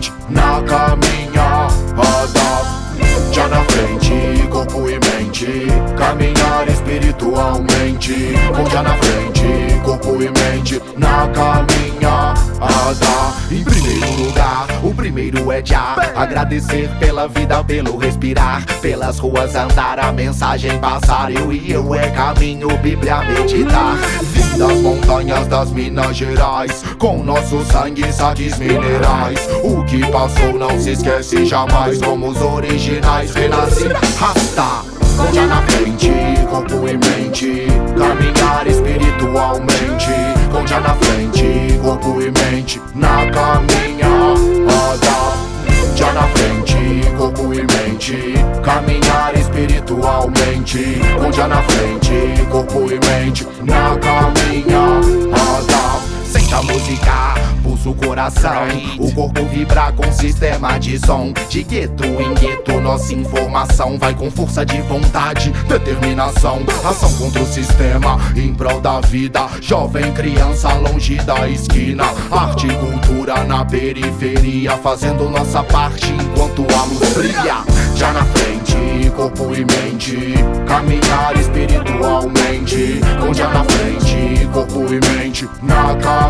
mente, na caminhada. Já na frente, corpo e mente, caminhar espiritualmente. Com já na frente, corpo e mente, na caminhada. Em primeiro lugar, o primeiro é já agradecer pela vida, pelo respirar, pelas ruas andar, a mensagem passar. Eu e eu é caminho, Bíblia meditar. Vim das montanhas das Minas Gerais, com nosso sangue saques minerais. O que passou não se esquece jamais, somos originais, renasci, rasta. Com já na frente, corpo e mente, caminhar espiritualmente. Com já na frente, corpo e mente, na caminhada. Já na frente, corpo e mente, caminhar espiritualmente. Com já na frente, corpo e mente, na caminhada. Sente a música, pulsa o coração, o corpo vibra com sistema de som. De gueto em gueto, nossa informação vai com força de vontade, determinação. Ação contra o sistema, em prol da vida. Jovem, criança, longe da esquina. Arte e cultura na periferia, fazendo nossa parte enquanto a luz brilha. Já na frente, corpo e mente, caminhar espiritualmente. Com já na frente, corpo e mente, na caminhada.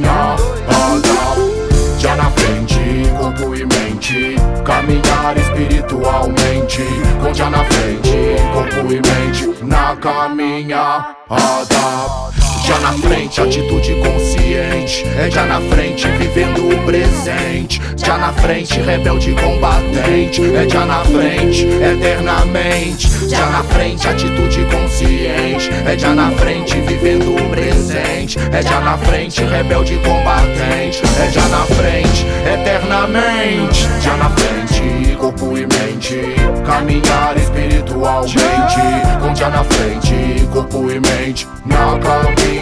Já na frente, corpo e mente, caminhar espiritualmente. Com já na frente, corpo e mente, na caminhada. Já na frente, atitude consciente, é já na frente, vivendo o presente. Já na frente, rebelde combatente, é já na frente, eternamente. Já na frente, atitude consciente, é já na frente, vivendo o presente. É já na frente, rebelde combatente, é já na frente, eternamente. Já na frente, corpo e mente, caminhar espiritualmente. Com já na frente, corpo e mente, na caminhada.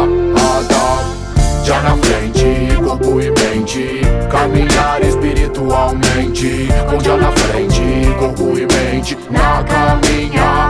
Já na frente, corpo e mente, caminhar espiritualmente. Com já na frente, corpo e mente, na caminhada.